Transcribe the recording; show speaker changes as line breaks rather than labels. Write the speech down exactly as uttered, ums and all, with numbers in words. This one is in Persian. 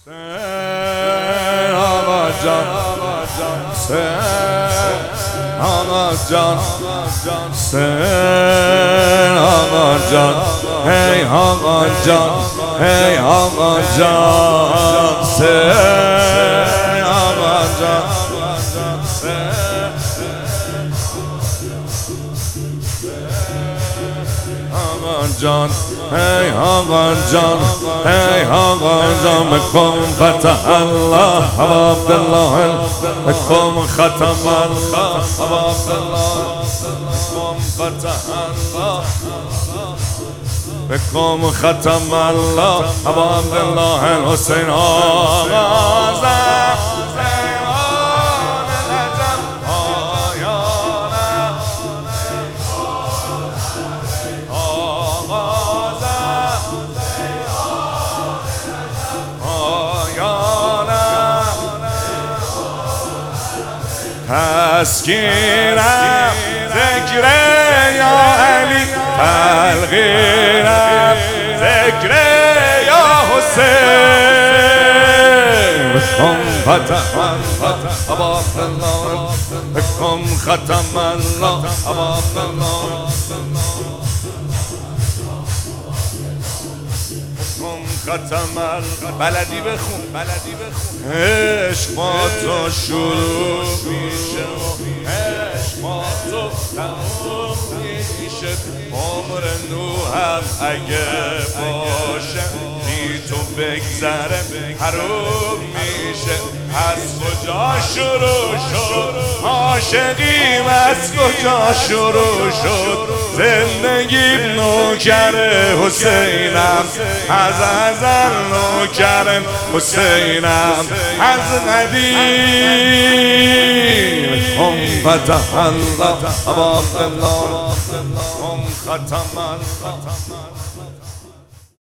آقا جان آقا جان آقا جان هی آقا جان هی آقا جان آقا جان جان هی آقا جان هی آقا جان بکن فتح الله ابا عبدالله بکن ختم الله ابا عبدالله بکن فتح الله بکن ختم الله ابا عبدالله الحسین آقا زن تسکینم ذکر یا علی تلقینم ذکر یا حسین بکن فتح الله ابا عبدالله بکن ختم الله ابا عبدالله ختم بلدی بخون بلدی بخون عشق با تو شروع میشه عشق با تو تموم میشه عمر نوحم اگه باشه بی تو بگذره حروم میشه از کجا شروع شد عاشقیم از کجا شروع شد زندگیم نوکر حسینم از ازل نوکر حسینم از قدیم هم فتح الله ابا عبدالله هم ختم الله